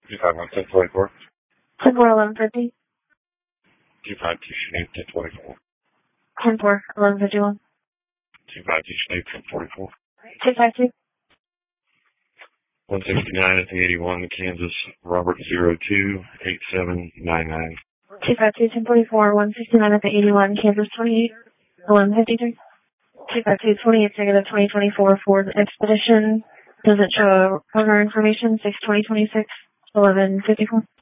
251-1024. 10-4-11-50. 252-1024. 10-4-11-51. 252-1044. 252. 169 at the 81, Kansas, Robert 02-8799. 252-1044, 169 at the 81, Kansas 28-11-53. 252-28-2024 for the expedition. Does it show owner information, 6/20/26, 11-54?